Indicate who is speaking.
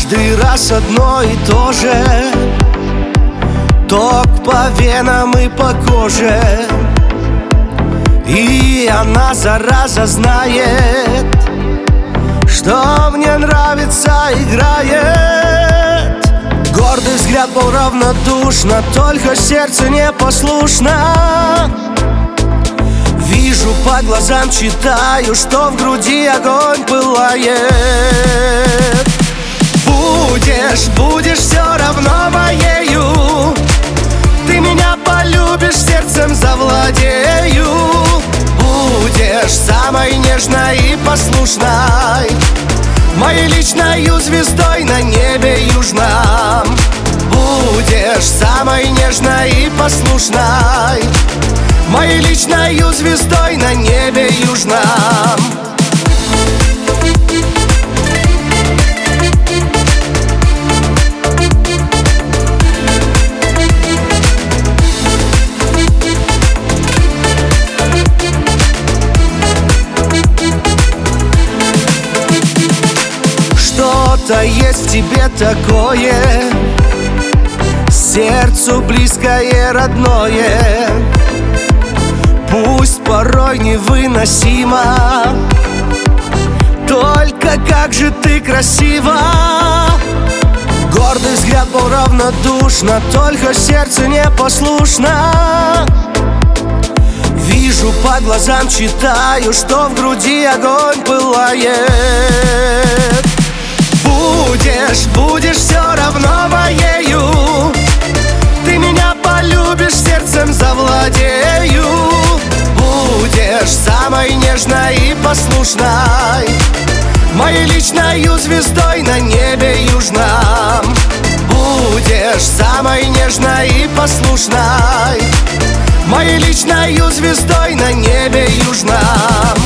Speaker 1: Каждый раз одно и то же, ток по венам и по коже. И она, зараза, знает, что мне нравится, играет. Гордый взгляд был равнодушно, только сердце непослушно. Вижу по глазам, читаю, что в груди огонь пылает. Будешь все равно моею, ты меня полюбишь, сердцем завладею. Будешь самой нежной и послушной, моей личною звездой на небе южном. Будешь самой нежной и послушной, моей личною звездой на небе южном. Что-то есть в тебе такое, сердцу близкое, родное. Пусть порой невыносимо, только как же ты красива. Гордый взгляд был равнодушно, только сердце непослушно. Вижу по глазам, читаю, что в груди огонь пылает. Будешь все равно моею, ты меня полюбишь, сердцем завладею. Будешь самой нежной и послушной, моей личною звездой на небе южном. Будешь самой нежной и послушной, моей личною звездой на небе южном.